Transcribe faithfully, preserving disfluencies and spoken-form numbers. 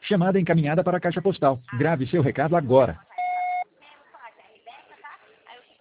Chamada encaminhada para a caixa postal. Grave seu recado agora.